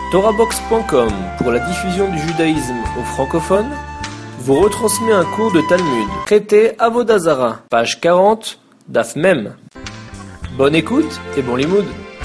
TorahBox.com, pour la diffusion du judaïsme aux francophones, vous retransmet un cours de Talmud, traité Avodah Zara, page 40, Daf Mem. Bonne écoute et bon limoud.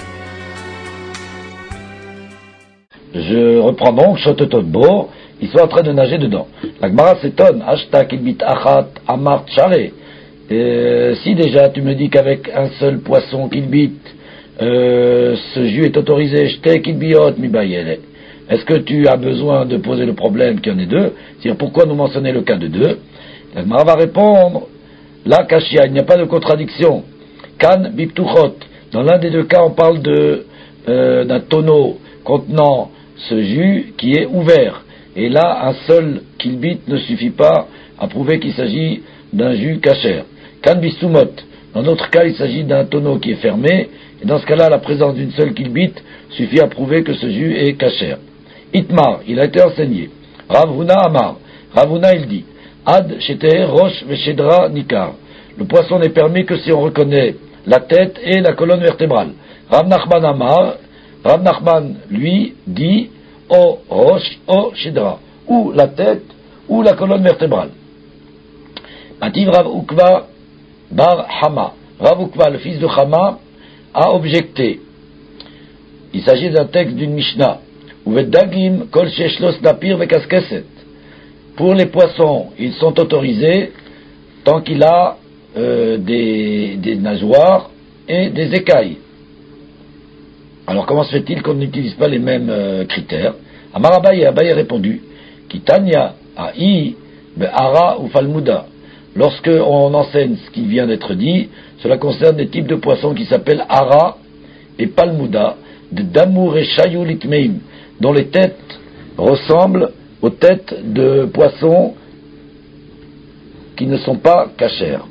Je reprends donc Shotototbo, ils sont en train de nager dedans. La Gemara s'étonne, Ashta kilbit achat amart share. Si déjà tu me dis qu'avec un seul poisson kilbit, ce jus est autorisé, j'te kilbiot mi bayele. Est-ce que tu as besoin de poser le problème qu'il y en ait deux? C'est-à-dire pourquoi nous mentionner le cas de deux? La Gemara va répondre, la kashia, il n'y a pas de contradiction. Kan biptuchot, dans l'un des deux cas on parle d'un tonneau contenant ce jus qui est ouvert. Et là, un seul kilbit ne suffit pas à prouver qu'il s'agit d'un jus kasher. Kan bisumot, dans notre cas, il s'agit d'un tonneau qui est fermé, et dans ce cas-là, la présence d'une seule kilbit suffit à prouver que ce jus est kasher. Itmar, il a été enseigné. Rav Huna Amar, Rav Huna il dit, Ad shetehe rosh veshedra nikar. Le poisson n'est permis que si on reconnaît la tête et la colonne vertébrale. Rav Nachman Amar, Rav Nachman, lui, dit, o rosh, o shedra, ou la tête, ou la colonne vertébrale. Mativ Rav Ukva bar Hama. Rav Ukva, le fils de Hama, a objecté. Il s'agit d'un texte d'une Mishnah. Uveddagim kol sheshlos napir vekaskeset. Pour les poissons, ils sont autorisés tant qu'il a des nageoires et des écailles. Alors comment se fait-il qu'on n'utilise pas les mêmes critères? Amar Abaye a répondu, Kitanya a'i be'ara ou falmuda. Lorsque on enseigne ce qui vient d'être dit, cela concerne des types de poissons qui s'appellent ara et palmuda, de damour et chayou litmeim, dont les têtes ressemblent aux têtes de poissons qui ne sont pas cachères.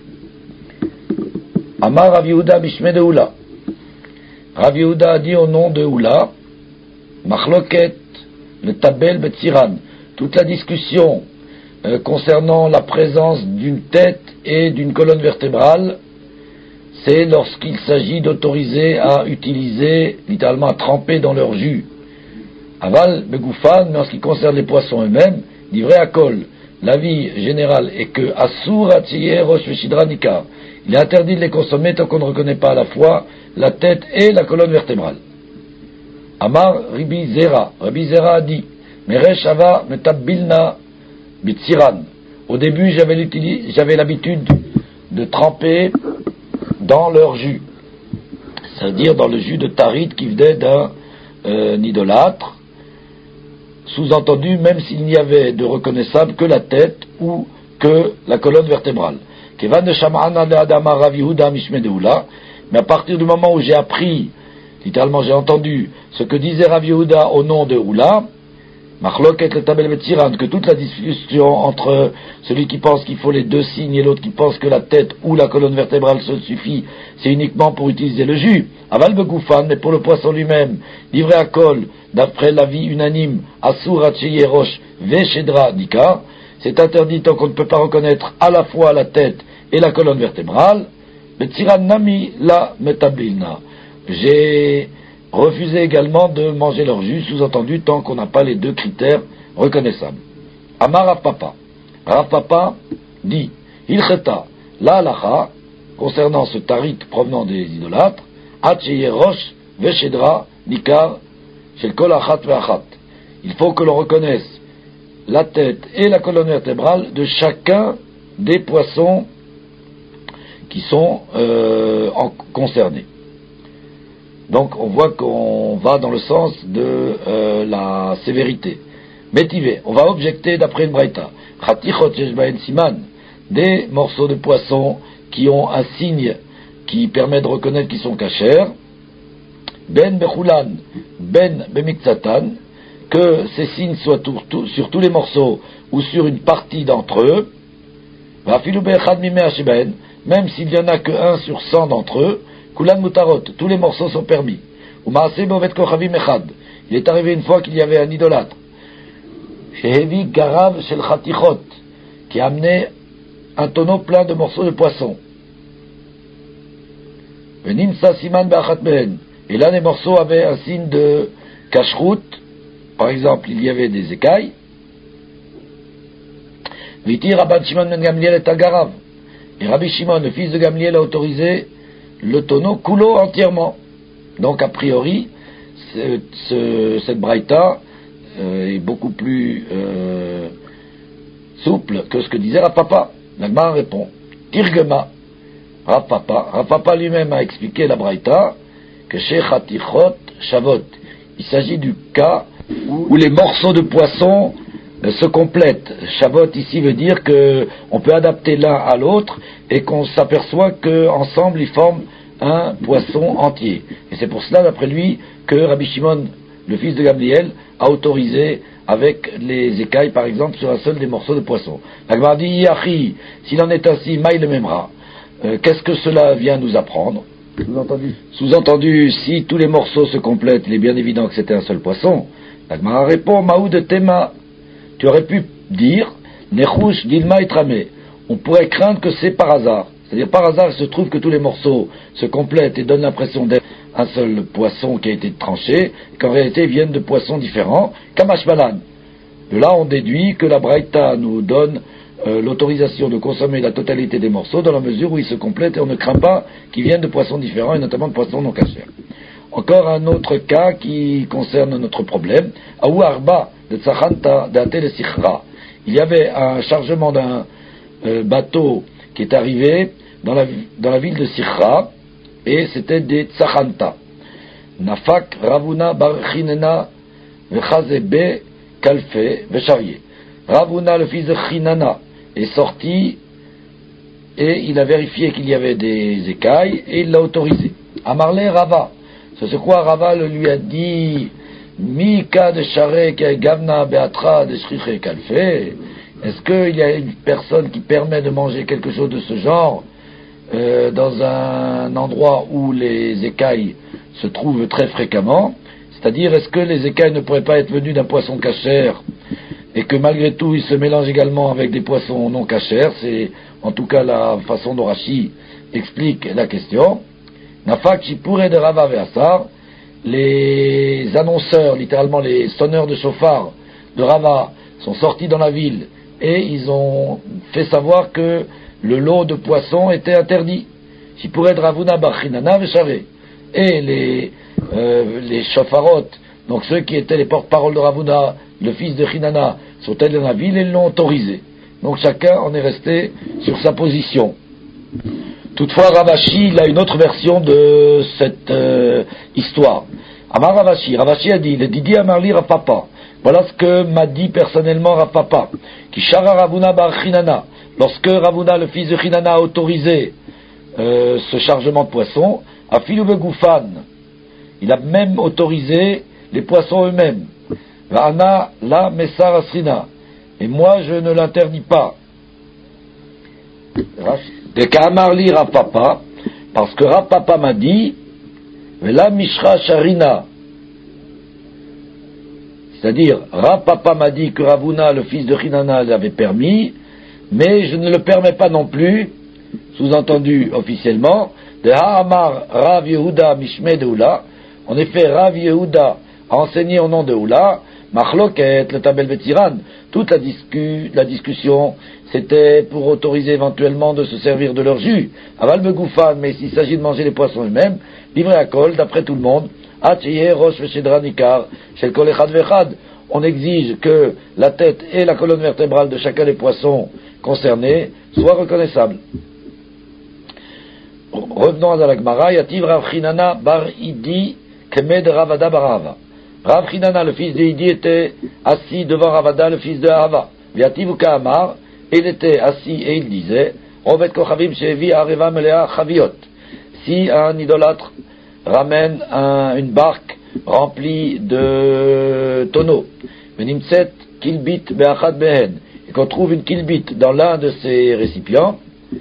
Amar Rav Yehuda bishme de Hula. Rav Yehuda a dit au nom de Hula, Machloket, le tabel betsiran, toute la discussion concernant la présence d'une tête et d'une colonne vertébrale, c'est lorsqu'il s'agit d'autoriser à utiliser, littéralement à tremper dans leur jus. Aval begoufan, mais en ce qui concerne les poissons eux-mêmes, livré à col, l'avis général est que Asur atziye rosh veshidra nikar. Il est interdit de les consommer tant qu'on ne reconnaît pas à la fois la tête et la colonne vertébrale. Amar Rabbi Zera a dit, Meresh ava metabbilna bitsiran. Au début, j'avais l'habitude de tremper dans leur jus, c'est-à-dire dans le jus de tarit qui venait d'un idolâtre, sous-entendu même s'il n'y avait de reconnaissable que la tête ou que la colonne vertébrale. Kevan de Sham'ana de Adama Rav Yehuda Mishme de Hula, mais à partir du moment où j'ai appris, littéralement j'ai entendu ce que disait Rav Yehuda au nom de Hula, Machloket le tabel betsiran, que toute la discussion entre celui qui pense qu'il faut les deux signes et l'autre qui pense que la tête ou la colonne vertébrale se suffit, c'est uniquement pour utiliser le jus. Aval begoufan, mais pour le poisson lui-même, livré à col, d'après l'avis unanime, Asur atcheye rosh veshedra dika, c'est interdit tant qu'on ne peut pas reconnaître à la fois la tête et la colonne vertébrale. Betsiran nami la metablilna. J'ai refusé également de manger leur jus, sous-entendu tant qu'on n'a pas les deux critères reconnaissables. Amar Rav Papa. Rav Papa dit, Ilcheta, la halacha, concernant ce tarit provenant des idolâtres, Atcheye rosh veshedra nikar shel kol achat ve'achat. Il faut que l'on reconnaisse la tête et la colonne vertébrale de chacun des poissons qui sont concernés. Donc on voit qu'on va dans le sens de la sévérité. Métivé, on va objecter d'après une braïta. Chatichot sheshbaen siman, des morceaux de poisson qui ont un signe qui permet de reconnaître qu'ils sont kashers. Ben bechulan, ben bemiksatan, que ces signes soient sur tous les morceaux ou sur une partie d'entre eux. Vafilu be'echad mimea sheben, même s'il n'y en a que 1 sur 100 d'entre eux. Kulan mutarot, tous les morceaux sont permis. Umaase bovet kochavim echad. Il est arrivé une fois qu'il y avait un idolâtre, Shehevi garav shel chatichot, qui a amené un tonneau plein de morceaux de poisson. Venimsa siman be'achat mehen. Et là, les morceaux avaient un signe de cacheroute par exemple, il y avait des écailles, Viti Rabban Shimon ben Gamliel et Agarav. Et Rabbi Shimon, le fils de Gamliel, a autorisé le tonneau coulo entièrement. Donc, a priori, cette braïta est beaucoup plus souple que ce que disait Rav Papa. L'Agmara répond, Tirgema, Rav Papa lui-même a expliqué la braïta que chez Chatichot Shavot, il s'agit du cas où les morceaux de poisson se complètent. Shavot ici veut dire que on peut adapter l'un à l'autre et qu'on s'aperçoit qu'ensemble ils forment un poisson entier. Et c'est pour cela, d'après lui, que Rabbi Shimon, le fils de Gamliel, a autorisé avec les écailles, par exemple, sur un seul des morceaux de poisson. La Gemara dit, Yachi, s'il en est ainsi, maï le memra. Qu'est-ce que cela vient nous apprendre? Sous-entendu, si tous les morceaux se complètent, il est bien évident que c'était un seul poisson. La Gemara répond, Maou de Tema. Tu aurais pu dire, Nechush dilma itrame. On pourrait craindre que c'est par hasard. C'est-à-dire, par hasard, il se trouve que tous les morceaux se complètent et donnent l'impression d'être un seul poisson qui a été tranché, et qu'en réalité, ils viennent de poissons différents. Kamash Balan. De là, on déduit que la Braïta nous donne l'autorisation de consommer la totalité des morceaux dans la mesure où ils se complètent et on ne craint pas qu'ils viennent de poissons différents et notamment de poissons non cachers. Encore un autre cas qui concerne notre problème. Aou Arba de Tzachanta d'Ate de Sichra. Il y avait un chargement d'un bateau qui est arrivé dans la ville de Sichra et c'était des Tzachanta. Nafak Ravuna Barchinena Vechazebe Kalfe Vecharye. Ravuna, le fils de Chinana, est sorti et il a vérifié qu'il y avait des écailles et il l'a autorisé. Amarle Rava, c'est ce quoi Rava lui a dit Mika de Share Gavna Beatra de Shriche Kalfe. Est-ce qu'il y a une personne qui permet de manger quelque chose de ce genre dans un endroit où les écailles se trouvent très fréquemment? C'est-à-dire, est-ce que les écailles ne pourraient pas être venues d'un poisson cachère et que malgré tout, ils se mélangent également avec des poissons non cachers? C'est en tout cas la façon dont Rashi explique la question. Nafak Shipure de Rava Ve'asar, les annonceurs, littéralement les sonneurs de chauffard de Rava, sont sortis dans la ville et ils ont fait savoir que le lot de poissons était interdit. Shipure de Ravuna Bachinana Veshare. Et les chauffarotes, donc ceux qui étaient les porte-parole de Ravuna, le fils de Chinana, sont allés dans la ville et l'ont autorisé. Donc chacun en est resté sur sa position. Toutefois, Ravashi, il a une autre version de cette histoire. Amar Ravashi a dit, le Didi Amarli Rav Papa. Voilà ce que m'a dit personnellement Rav Papa. Qui Shara Ravuna bar Chinana. Lorsque Ravuna, le fils de Chinana, a autorisé ce chargement de poissons, à Filou Begoufan, il a même autorisé les poissons eux-mêmes. Va'ana la Messar Asrina. Et moi, je ne l'interdis pas. De Ka'amarli Rav Papa, parce que Rav Papa m'a dit, Vela Mishra Sharina. C'est-à-dire, Rav Papa m'a dit que Ravuna, le fils de Chinana, l'avait permis, mais je ne le permets pas non plus, sous-entendu officiellement, de Ha'amar Rav Yehuda Mishme de Oula. En effet, Rav Yehuda a enseigné au nom de Oula, Machloket, le Tabel Betziran. Toute la discussion, c'était pour autoriser éventuellement de se servir de leur jus. Aval Begoufan, mais s'il s'agit de manger les poissons eux-mêmes, livré à Kol, d'après tout le monde, Atcheye Rosh Veshedra Nikar, Shel Kol Echad Vechad. On exige que la tête et la colonne vertébrale de chacun des poissons concernés soient reconnaissables. Revenons à la Gemara. Yativ Rav Chinana bar Idi Kemed Ravada barava. Rav Chinana, le fils de Idi, était assis devant Ravada, le fils de Ahava. Yativ Ukaamar, il était assis et il disait, Rovet Kochavim Shevi Areva Melea Chaviot. Si un idolâtre ramène une barque remplie de tonneaux, Venimtset Kilbit Beachad Behen, et qu'on trouve une kilbit dans l'un de ces récipients,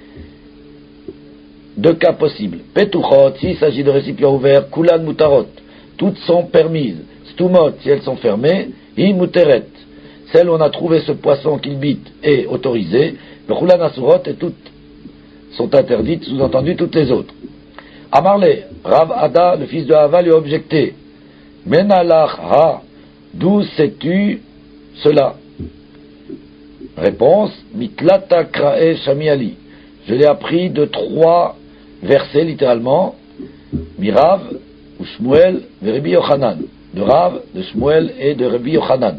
deux cas possibles. Petuchot, s'il s'agit de récipients ouverts, Kulan Mutarot, toutes sont permises. Stumot, si elles sont fermées, I Muteret, celle où on a trouvé ce poisson kilbit est autorisée, le Kulan Asurot et toutes sont interdites, sous-entendu toutes les autres. Amarle, Rav Ada, le fils de Hava, lui a objecté. Menalach ha D'où sais-tu cela? Réponse, Mitlata Krae Shamiali. Je l'ai appris de 3 versets, littéralement, Mirav, ou Shmuel, de Rabbi Yochanan. De Rav, de Shmuel et de Rabbi Yochanan.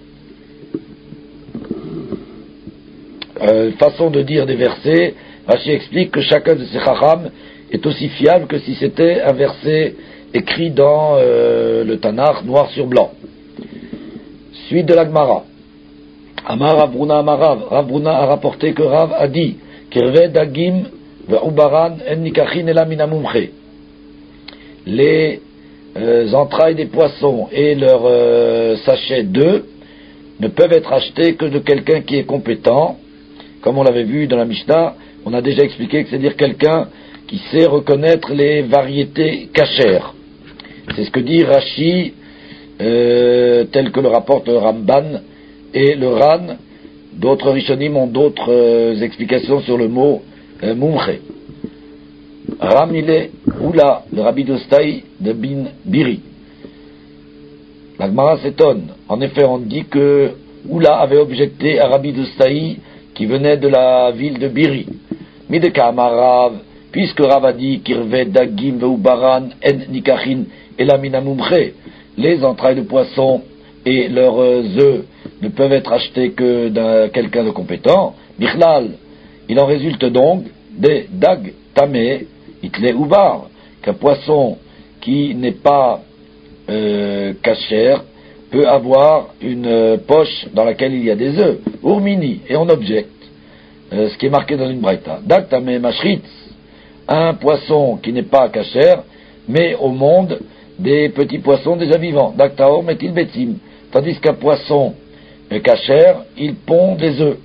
Façon de dire des versets, Rashi explique que chacun de ces chacham est aussi fiable que si c'était un verset écrit dans le Tanakh, noir sur blanc. Suite de la Gemara. Amar Rav Bruna Amarav. Rav Bruna a rapporté que Rav a dit Kirve Dagim ve'ubaran en nikachin ela min hamumche. Les entrailles des poissons et leurs sachets d'œufs ne peuvent être achetés que de quelqu'un qui est compétent. Comme on l'avait vu dans la Mishnah, on a déjà expliqué que c'est-à-dire quelqu'un qui sait reconnaître les variétés cachères. C'est ce que dit Rashi, tel que le rapporte le Ramban et le Ran. D'autres Rishonim ont d'autres explications sur le mot mumche. Ramile Oula, le Rabbi d'Ostaï de Bin Biri. La Gemara s'étonne. En effet, on dit que Oula avait objecté à Rabbi d'Ostaï qui venait de la ville de Biri. Mideka Amarav, puisque Rav a dit Kirve Dagim Veubaran En Nikachin Elamina Mumche, les entrailles de poisson et leurs œufs ne peuvent être achetés que d'un quelqu'un de compétent. Bichlal, il en résulte donc des Dag Tamé Itle Ubar, qu'un poisson qui n'est pas cachère peut avoir une poche dans laquelle il y a des œufs, urmini, et on objecte, ce qui est marqué dans une braïta. Dak tamé mashritz, un poisson qui n'est pas cachère, mais au monde des petits poissons déjà vivants. Dak taor metil betim, tandis qu'un poisson cachère, il pond des œufs.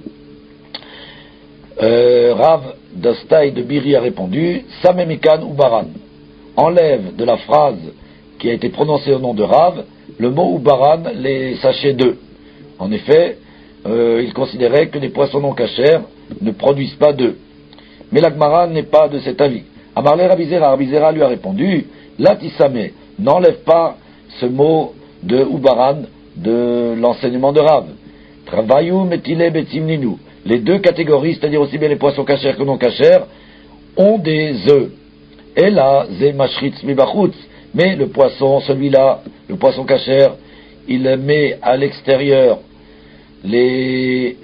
Rav Dostai de Biri a répondu, Samemikan Ubaran. Enlève de la phrase qui a été prononcée au nom de Rav le mot Ubaran, les sachets d'œufs. En effet, il considérait que les poissons non cachers ne produisent pas d'œufs. Mais la Gemara n'est pas de cet avis. Amarle Rabizera lui a répondu, Latisame, n'enlève pas ce mot de Ubaran de l'enseignement de Rav. Travayu metile betimninu. Les deux catégories, c'est-à-dire aussi bien les poissons cachers que non cachers, ont des œufs. Et là, ze mashritz mibachutz. Mais le poisson, celui-là, le poisson cachère, il met à l'extérieur les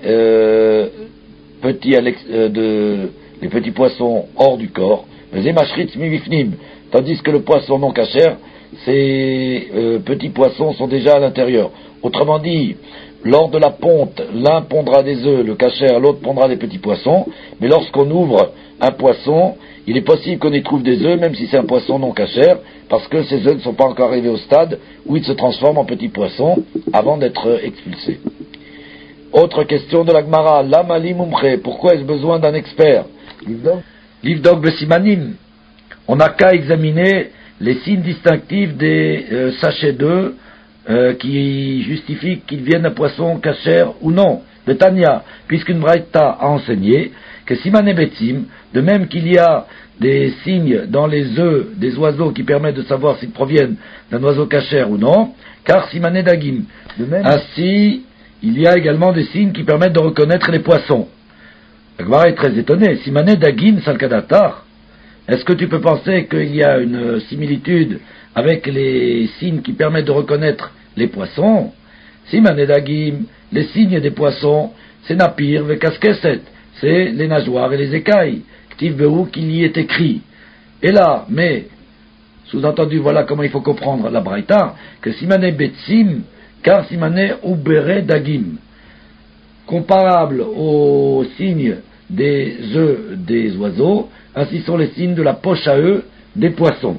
petits poissons hors du corps. Ze mashritz mibifnim. Tandis que le poisson non cachère, ces petits poissons sont déjà à l'intérieur. Autrement dit, lors de la ponte, l'un pondra des œufs, le cachère, l'autre pondra des petits poissons, mais lorsqu'on ouvre un poisson, il est possible qu'on y trouve des œufs, même si c'est un poisson non cachère, parce que ces œufs ne sont pas encore arrivés au stade où ils se transforment en petits poissons avant d'être expulsés. Autre question de la Gemara, Lamali Mumche, pourquoi est-ce besoin d'un expert? Livdog Besimanim, on n'a qu'à examiner les signes distinctifs des sachets d'œufs qui justifient qu'ils viennent d'un poisson cachère ou non. De Tanya, puisqu'une braïta a enseigné que Simane Betim, de même qu'il y a des signes dans les œufs des oiseaux qui permettent de savoir s'ils proviennent d'un oiseau cachère ou non, car Simane Dagim. De même, ainsi, il y a également des signes qui permettent de reconnaître les poissons. La Gemara est très étonnée. Simane Dagim Salkadatar. Est-ce que tu peux penser qu'il y a une similitude avec les signes qui permettent de reconnaître les poissons? Simane Dagim, les signes des poissons, c'est Napir ve Kaskeset, c'est les nageoires et les écailles. Ktiv Behu, qu'il y est écrit. Et là, mais, sous-entendu, voilà comment il faut comprendre la Braïta, que Simane Betsim, car Simane Ubere Dagim, comparable aux signes des œufs des oiseaux, ainsi sont les signes de la poche à œufs des poissons.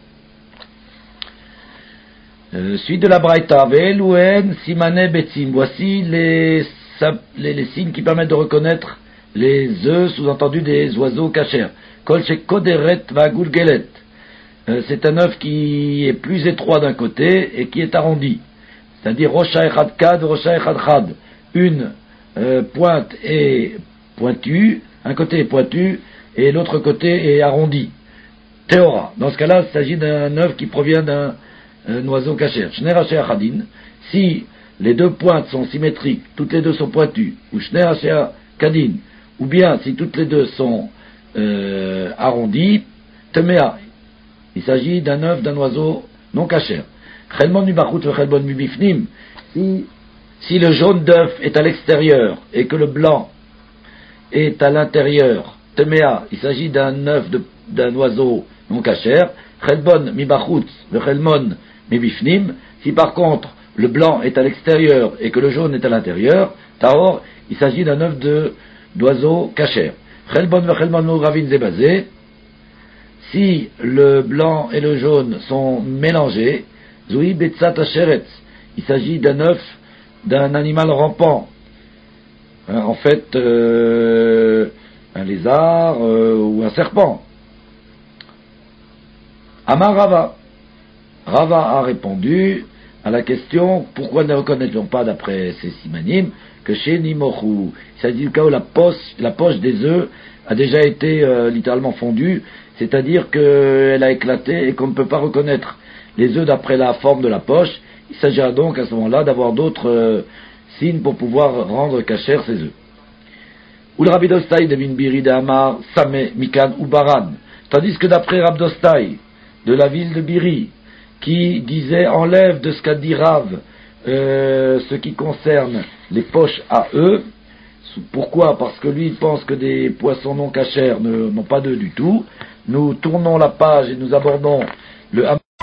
Suite de la Braïta, Ve'eluen Simane Betsim, voici les signes qui permettent de reconnaître les œufs, sous-entendu des oiseaux cachers. Kol shekoderet va'gulgelet, c'est un œuf qui est plus étroit d'un côté et qui est arrondi, c'est-à-dire Rocha echad kad, Rocha echad chad, une pointe est pointue, un côté est pointu et l'autre côté est arrondi. Théora. Dans ce cas-là, il s'agit d'un œuf qui provient d'un un oiseau kasher. Shnei Rashi Achadin, si les deux pointes sont symétriques, toutes les deux sont pointues, ou Shnei Rashi Kadin, ou bien si toutes les deux sont arrondies, Temea, il s'agit d'un œuf d'un oiseau non kasher. Chelmon mibachut ve chelmon mibifnim, si le jaune d'œuf est à l'extérieur et que le blanc est à l'intérieur, Temea, il s'agit d'un œuf d'un oiseau non kasher. Chelbon mibachut ve chelmon mibifnim, si par contre le blanc est à l'extérieur et que le jaune est à l'intérieur, Tahor, il s'agit d'un œuf d'oiseau kasher. Chelbon ve chelmon muravin zebazé, si le blanc et le jaune sont mélangés, Zoui betzat asheretz, il s'agit d'un œuf d'un animal rampant, en fait un lézard ou un serpent. Amar Rava, Rava a répondu à la question pourquoi ne reconnaît-on pas d'après ces simanim que chez Nimochou, il s'agit du cas où la poche des œufs a déjà été littéralement fondue, c'est-à-dire qu'elle a éclaté et qu'on ne peut pas reconnaître les œufs d'après la forme de la poche. Il s'agira donc à ce moment-là d'avoir d'autres signes pour pouvoir rendre kasher ces œufs. Ou le Rabbi Dostai de Minbiri de Amar, Sameh, Mikan ou Baran, tandis que d'après Rabbi Dostai de la ville de Biri, qui disait enlève de ce qu'a dit Rav ce qui concerne les poches à œufs. Pourquoi? Parce que lui il pense que des poissons non kasher n'ont pas d'œufs du tout. Nous tournons la page et nous abordons le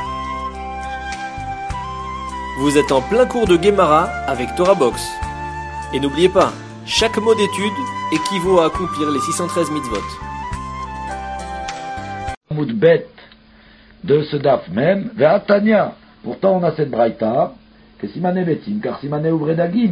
Vous êtes en plein cours de Gemara avec Torah Box. Et n'oubliez pas, chaque mot d'étude équivaut à accomplir les 613 mitzvot. Moudbet de ce daf même, Ve'atania. Pourtant on a cette braïta, que Simane Betim, car Simane Uvredagim,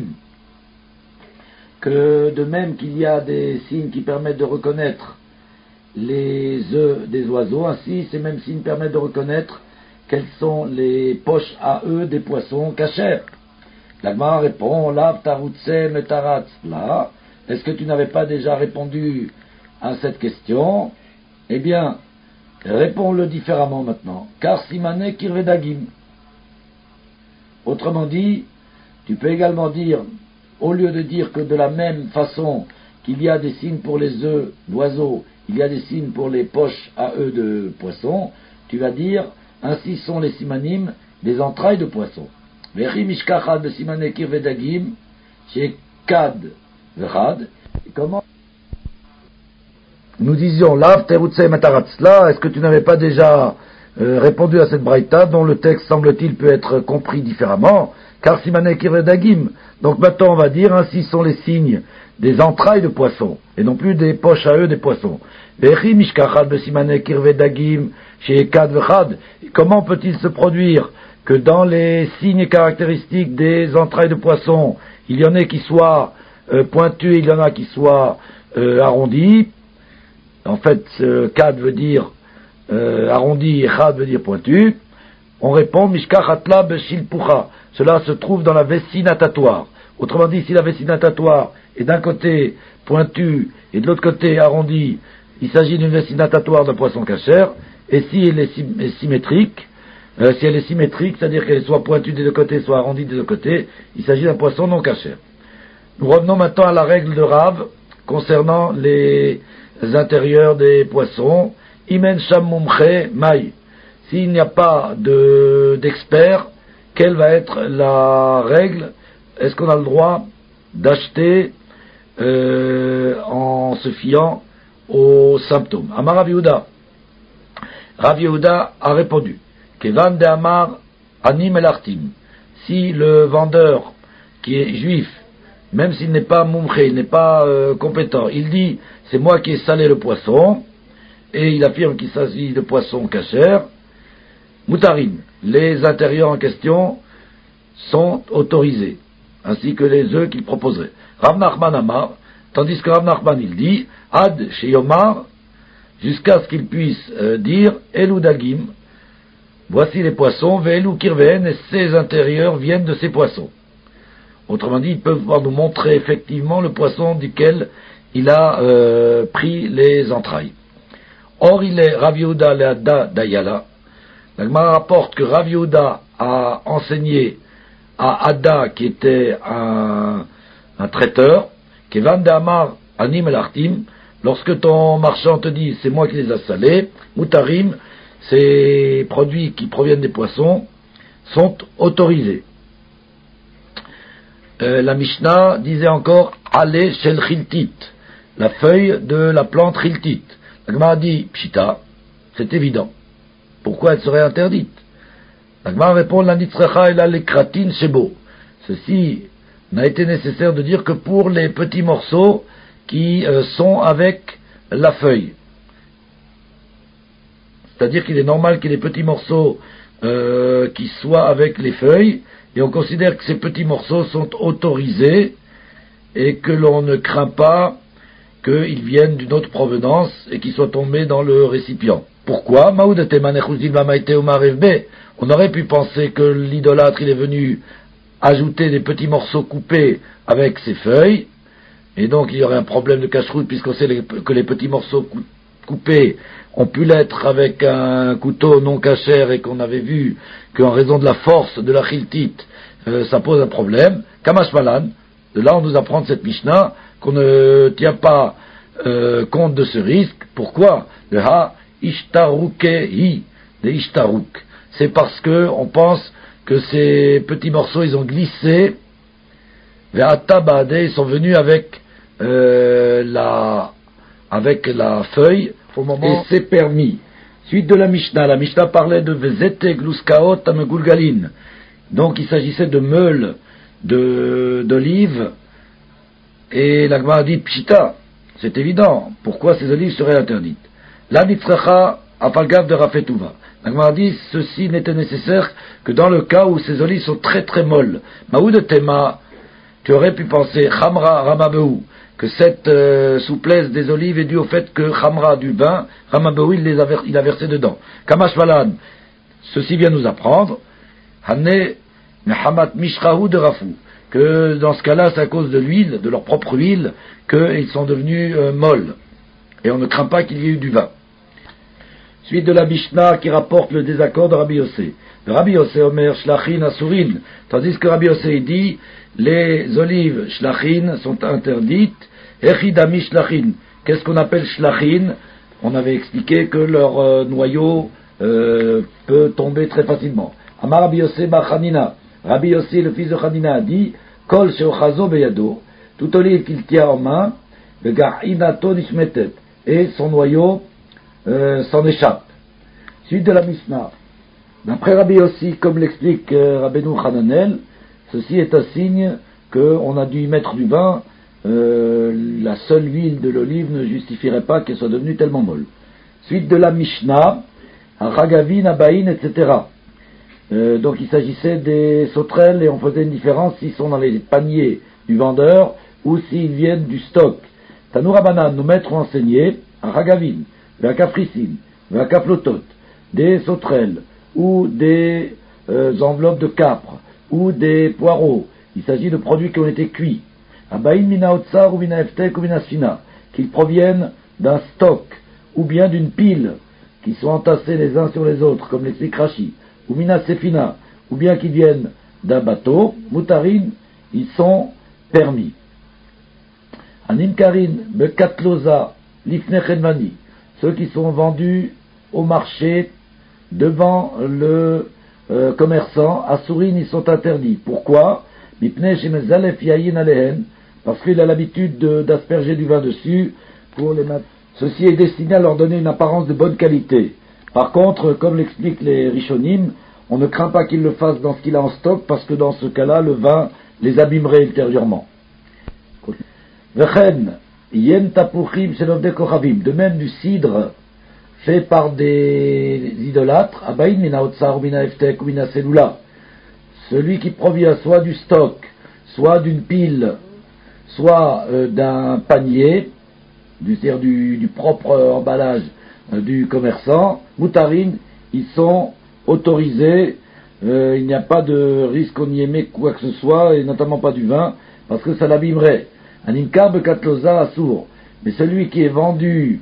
que de même qu'il y a des signes qui permettent de reconnaître les œufs des oiseaux, ainsi ces mêmes signes permettent de reconnaître quelles sont les poches à œufs des poissons kasher. L'Agmara répond, Lav tarutse metaratz. Là, est-ce que tu n'avais pas déjà répondu à cette question? Eh bien, réponds-le différemment maintenant. Car simane kirvedagim. Autrement dit, tu peux également dire, au lieu de dire que de la même façon qu'il y a des signes pour les œufs d'oiseaux, il y a des signes pour les poches à œufs de poissons, tu vas dire, ainsi sont les simanim des entrailles de poissons. Comment nous disions Lav terutse mataratzla, est-ce que tu n'avais pas déjà répondu à cette braïta dont le texte semble-t-il peut être compris différemment, car simane kirvedagim. Donc maintenant on va dire ainsi sont les signes des entrailles de poissons et non plus des poches à œufs des poissons. Comment peut-il se produire que dans les signes caractéristiques des entrailles de poisson, il y en ait qui soient pointus et il y en a qui soient arrondis? En fait, kad veut dire arrondi et chad veut dire pointu. On répond mishkachatla beshilpucha. Cela se trouve dans la vessie natatoire. Autrement dit, si la vessie natatoire est d'un côté pointue et de l'autre côté arrondie, il s'agit d'une vessie natatoire d'un poisson kasher. Et si elle est symétrique, c'est-à-dire qu'elle soit pointue des deux côtés, soit arrondie des deux côtés, il s'agit d'un poisson non kasher. Nous revenons maintenant à la règle de Rav concernant les intérieurs des poissons. Imen sham mumche mai. S'il n'y a pas d'expert, quelle va être la règle? Est-ce qu'on a le droit d'acheter en se fiant aux symptômes? Amar Rav Yehuda. Rav Yehuda a répondu, Kevan de Amar anim el artim. Si le vendeur qui est juif, même s'il n'est pas mumche, il n'est pas compétent, il dit c'est moi qui ai salé le poisson, et il affirme qu'il s'agit de poisson kasher, mutarin, les intérieurs en question sont autorisés, ainsi que les œufs qu'il proposerait. Rav Nachman Amar, tandis que Rav Nachman il dit, Ad Sheyomar, jusqu'à ce qu'il puisse dire, Elu Dagim, voici les poissons, Ve'elu Kirven, et ces intérieurs viennent de ces poissons. Autrement dit, ils peuvent pouvoir nous montrer effectivement le poisson duquel il a pris les entrailles. Or, il est Rav Yehuda Leada Dayala. La Gemara rapporte que Rav Yehuda a enseigné à Ada, qui était un traiteur, Kevan de Amar Anim el Artim, lorsque ton marchand te dit c'est moi qui les ai salés, Mutarim, ces produits qui proviennent des poissons, sont autorisés. La Mishnah disait encore Ale shel chiltit, la feuille de la plante chiltit. La Gemara a dit Pshita, c'est évident. Pourquoi elle serait interdite? La Gemara répond La nitzrecha el alekratin shebo. Ceci n'a été nécessaire de dire que pour les petits morceaux qui sont avec la feuille. C'est-à-dire qu'il est normal qu'il y ait des petits morceaux qui soient avec les feuilles, et on considère que ces petits morceaux sont autorisés et que l'on ne craint pas qu'ils viennent d'une autre provenance et qu'ils soient tombés dans le récipient. Pourquoi? On aurait pu penser que l'idolâtre il est venu ajouter des petits morceaux coupés avec ses feuilles, et donc il y aurait un problème de cache-route puisqu'on sait que les petits morceaux coupés ont pu l'être avec un couteau non cachère et qu'on avait vu qu'en raison de la force de la chiltite, ça pose un problème. Kamash Malan, de là on nous apprend de cette Mishnah qu'on ne tient pas compte de ce risque. Pourquoi? Le ha ishtarukehi de ishtaruk. C'est parce que on pense que ces petits morceaux ils ont glissé vers tabade, ils sont venus avec la feuille au moment et c'est permis. Suite de la Mishnah parlait de vezete gluskaot amegulgalin. Donc il s'agissait de meules d'olives, et la Gemara dit Pshita, c'est évident, pourquoi ces olives seraient interdites? La nitzrecha afalgav de Rafetouva. La Gemara dit ceci n'était nécessaire que dans le cas où ces olives sont très très molles. Maou de Tema, tu aurais pu penser Chamra Ramabeu, que cette souplesse des olives est due au fait que Chamra du vin, Ramabeu il a versé dedans. Kamash Malan, ceci vient nous apprendre Hané Mehamat Mishrahu de Rafou, que dans ce cas-là c'est à cause de l'huile, de leur propre huile, qu'ils sont devenus molles. Et on ne craint pas qu'il y ait eu du vin. Suite de la Mishnah qui rapporte le désaccord de Rabbi Yossé. Rabbi Yossé Omer Shlachin Asurin, tandis que Rabbi Yossé dit les olives Shlachin sont interdites. Echidami Shlachin. Qu'est-ce qu'on appelle Shlachin? On avait expliqué que leur noyau peut tomber très facilement. Amar Rabbi Yossé Bachanina. Rabbi Yossé, le fils de Chanina, a dit Kol Sheochazo Beyado, toute olive qu'il tient en main, le Ga'inato Nishmetet, et son noyau s'en échappe. Suite de la Mishnah. D'après Rabbi Yossi, comme l'explique Rabbeinu Hananel, ceci est un signe qu'on a dû y mettre du vin. La seule huile de l'olive ne justifierait pas qu'elle soit devenue tellement molle. Suite de la Mishnah, Ragavin, Abaïn, etc. Donc il s'agissait des sauterelles et on faisait une différence s'ils sont dans les paniers du vendeur ou s'ils viennent du stock. Tanoura Banan, nos maîtres ont enseigné à Ragavin, à Kafrissin, à Kaflotot, des sauterelles ou des enveloppes de capre ou des poireaux. Il s'agit de produits qui ont été cuits. Abaïn mina otsar ou mina eftek ou mina sfina, qu'ils proviennent d'un stock ou bien d'une pile qui sont entassés les uns sur les autres, comme l'explique Rashi, ou mina sefina, ou bien qu'ils viennent d'un bateau, mutarin, ils sont permis. Animkarin bekatloza lifne chenvani, ceux qui sont vendus au marché devant le commerçant, à Sourine, ils sont interdits. Pourquoi? Parce qu'il a l'habitude d'asperger du vin dessus pour les mat. Ceci est destiné à leur donner une apparence de bonne qualité. Par contre, comme l'expliquent les Rishonim, on ne craint pas qu'il le fasse dans ce qu'il a en stock, parce que dans ce cas-là, le vin les abîmerait ultérieurement. De même du cidre fait par des idolâtres, celui qui provient soit du stock, soit d'une pile, soit d'un panier, c'est-à-dire du propre emballage du commerçant, moutarine, ils sont autorisés, il n'y a pas de risque qu'on y émet quoi que ce soit, et notamment pas du vin, parce que ça l'abîmerait. Aninka bekatloza assour, mais celui qui est vendu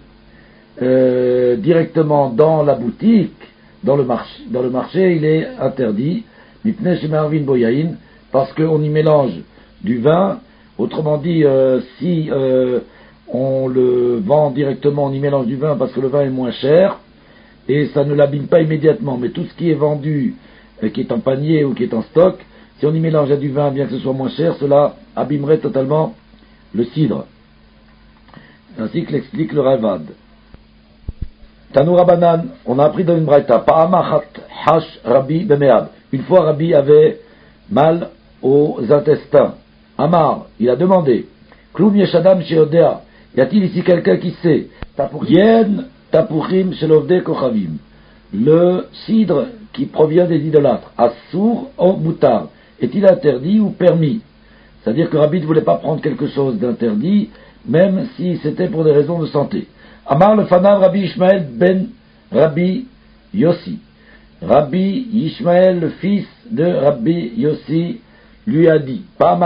directement dans la boutique, dans le marché, il est interdit. Mipnei sheme'arvin bo yain, parce qu'on y mélange du vin. Autrement dit, si on le vend directement, on y mélange du vin parce que le vin est moins cher, et ça ne l'abîme pas immédiatement. Mais tout ce qui est vendu, qui est en panier ou qui est en stock, si on y mélange du vin, bien que ce soit moins cher, cela abîmerait totalement le cidre. Ainsi que l'explique le Ravad. Tanou Rabbanan, on a appris dans une braïta, Pa'amachat hash Rabbi bemeab. Une fois Rabbi avait mal aux intestins. Amar, il a demandé, Kloum yeshadam sheodea, y a-t-il ici quelqu'un qui sait? Yen tapuchim shelovde kochavim. Le cidre qui provient des idolâtres, assour ou moutar, est-il interdit ou permis? C'est-à-dire que Rabbi ne voulait pas prendre quelque chose d'interdit, même si c'était pour des raisons de santé. Amar le fanav Rabbi Ishmael ben Rabbi Yossi. Rabbi Ishmael, le fils de Rabbi Yossi, lui a dit,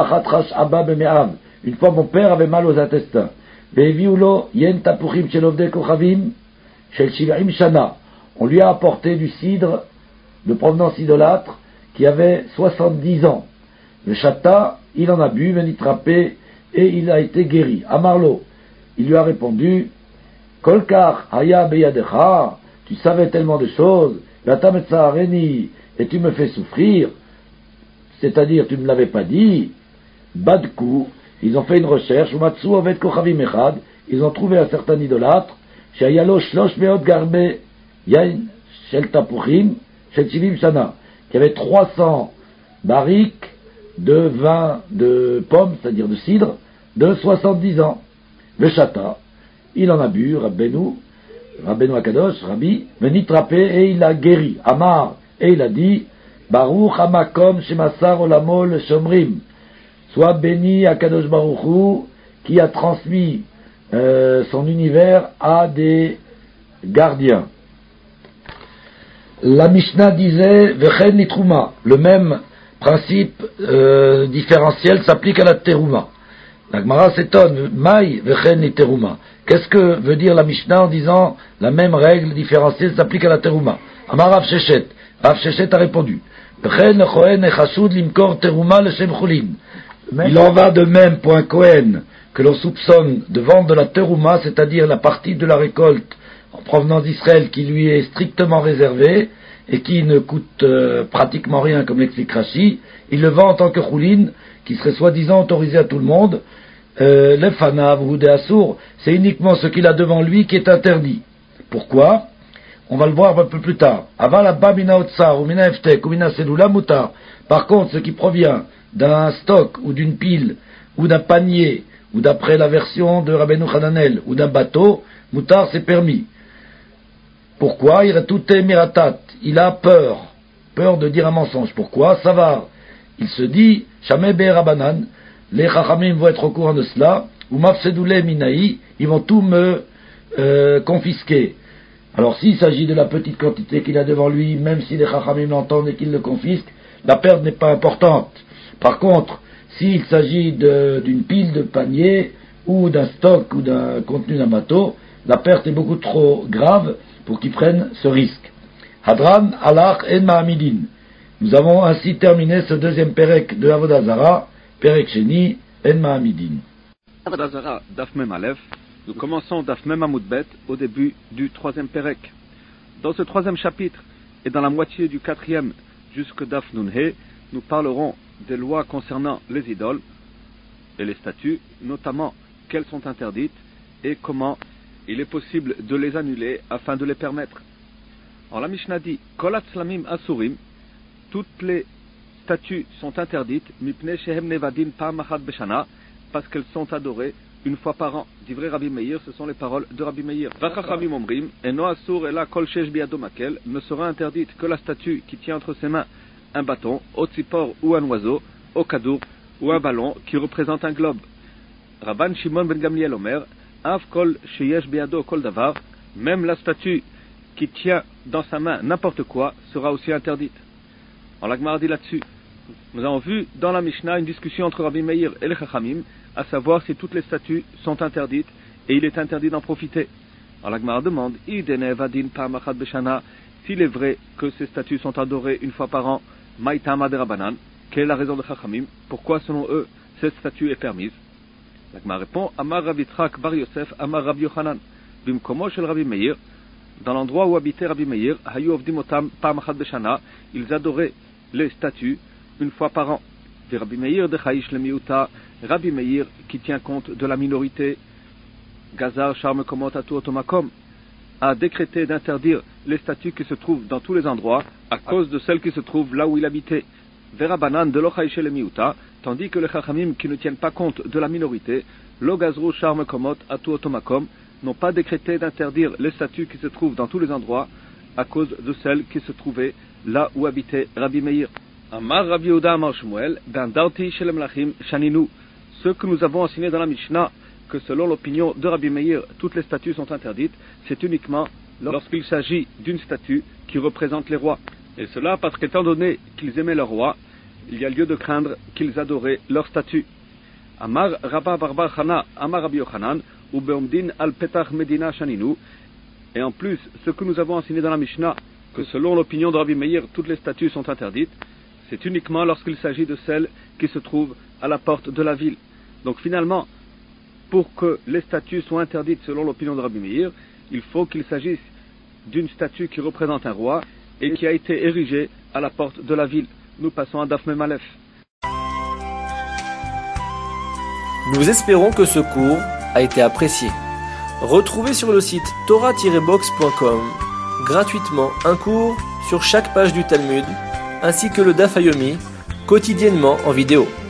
une fois mon père avait mal aux intestins. On lui a apporté du cidre de provenance idolâtre qui avait 70 ans. Le chata, il en a bu, venitrapé, et il a été guéri. Amarlo, il lui a répondu, Kolkar haya beyadecha, tu savais tellement de choses, et tu me fais souffrir, c'est-à-dire tu ne me l'avais pas dit. Badkou, ils ont fait une recherche, Umatsu Ovet Kochavim Echad, ils ont trouvé un certain idolâtre, Shayalo Shlosh Meot Garbe Yain Shel Tapuchim Shel Shivim Shana, qui avait 300 barriques de vin de pommes, c'est-à-dire de cidre, de 70 ans. Le chata, il en a bu, Rabbeinu Akadosh, Rabbi, venitrapé, et il a guéri. Amar, et il a dit, Baruch Hamakom Shemasar Olamo le Shomrim. Soit béni Akadosh Baruch Hu, qui a transmis son univers à des gardiens. La Mishnah disait Vechen Nitruma. Le même principe différentiel s'applique à la Teruma. La Gemara s'étonne, Maï Vechen Niteruma. Qu'est-ce que veut dire la Mishnah en disant la même règle différentielle s'applique à la Teruma? Amar Rav Sheshet. Rav Sheshet a répondu Vechen Chohen Echashud Limkor Teruma le Shem Chulin. Il en va de même pour un Kohen que l'on soupçonne de vendre de la Teruma, c'est-à-dire la partie de la récolte en provenance d'Israël qui lui est strictement réservée et qui ne coûte pratiquement rien, comme l'explique Rashi. Il le vend en tant que Chulin, qui serait soi-disant autorisé à tout le monde. Le Fanav ou de Assour, c'est uniquement ce qu'il a devant lui qui est interdit. Pourquoi? On va le voir un peu plus tard. Aval abba mina otsar, ou mina eftek, ou mina selula mutar. Par contre, ce qui provient d'un stock, ou d'une pile, ou d'un panier, ou d'après la version de Rabbeinu Hananel, ou d'un bateau, mutar c'est permis. Pourquoi? Il a tout miratat. Il a peur de dire un mensonge. Pourquoi? Savar. Il se dit, Shameh Be'erabanan, les Chachamim vont être au courant de cela, ou Mafsedoule Minaï, ils vont tout me confisquer. Alors s'il s'agit de la petite quantité qu'il a devant lui, même si les Chachamim l'entendent et qu'ils le confisquent, la perte n'est pas importante. Par contre, s'il s'agit d'une pile de paniers, ou d'un stock, ou d'un contenu d'un bateau, la perte est beaucoup trop grave pour qu'ils prennent ce risque. Hadran, Alach, En Mahamidin. Nous avons ainsi terminé ce deuxième Perek de Avodah Zara, Perek Sheni, En Mahamidin. Avodah Zara, Daf Mem Aleph. Nous commençons Daf Mem Amud Bet au début du troisième Perek. Dans ce troisième chapitre et dans la moitié du quatrième jusque Daf Nun He, nous parlerons des lois concernant les idoles et les statues, notamment quelles sont interdites et comment il est possible de les annuler afin de les permettre. Alors la Mishnah dit Kol Atzlamim Asurim, toutes les statues sont interdites, Mipnei Shehem Nevadim Pa'am Achad Beshana, parce qu'elles sont adorées une fois par an. Divrei Rabbi Meir, ce sont les paroles de Rabbi Meir. Vachachamim Omrim, Eno Asur Ela Kol Shesh Biado Makel, ne sera interdite que la statue qui tient entre ses mains un bâton, au tzipor ou un oiseau, au kadour ou un ballon qui représente un globe. Rabban Shimon ben Gamliel Omer, Av Kol Sheyesh Biado Kol Davar, même la statue qui tient dans sa main n'importe quoi sera aussi interdite. En la Gemara dit là-dessus, nous avons vu dans la Mishnah une discussion entre Rabbi Meir et les Chachamim, à savoir si toutes les statues sont interdites et il est interdit d'en profiter. En la Gemara demande, Idene Vadin Pa'am Achad Beshana, s'il est vrai que ces statues sont adorées une fois par an, Maïtama de Rabbanan, quelle est la raison de Chachamim? Pourquoi, selon eux, cette statue est permise? La Gemara répond, Amar Rav Yitzchak bar Yosef, Amar Rabbi Yochanan, Bimkomo shel Rabbi Meir, dans l'endroit où habitait Rabbi Meir, Hayu Ovdim Otam Pam Achad Beshana, ils adoraient les statues une fois par an. De Rabbi Meir de Chayish le Miuta, Rabbi Meir qui tient compte de la minorité, Gazar Sharme Komot Atu Otomakom, a décrété d'interdire les statues qui se trouvent dans tous les endroits à cause de celles qui se trouvent là où il habitait. Verabanan de l'Ochaïche le Miuta, tandis que les Chachamim qui ne tiennent pas compte de la minorité, Logazru Sharme Komot Atu Otomakom, n'ont pas décrété d'interdire les statues qui se trouvent dans tous les endroits à cause de celles qui se trouvaient là où habitait Rabbi Meir. Amar Rabbi Yehuda Amar Shmuel, ben Darti Shel Melachim Shaninu, ce que nous avons enseigné dans la Mishnah, que selon l'opinion de Rabbi Meir, toutes les statues sont interdites, c'est uniquement lorsqu'il s'agit d'une statue qui représente les rois. Et cela parce qu'étant donné qu'ils aimaient leur roi, il y a lieu de craindre qu'ils adoraient leur statue. Amar Rabba Barbar Chana, Amar Rabbi Yochanan, ou Beomdin al Petach Medina Shaninu, et en plus, ce que nous avons enseigné dans la Mishnah, que selon l'opinion de Rabbi Meir, toutes les statues sont interdites, c'est uniquement lorsqu'il s'agit de celles qui se trouvent à la porte de la ville. Donc finalement, pour que les statues soient interdites selon l'opinion de Rabbi Meir, il faut qu'il s'agisse d'une statue qui représente un roi et qui a été érigée à la porte de la ville. Nous passons à Daf Mem Aleph. Nous espérons que ce cours a été apprécié. Retrouvez sur le site torah-box.com gratuitement un cours sur chaque page du Talmud, ainsi que le Daf Yomi, quotidiennement en vidéo.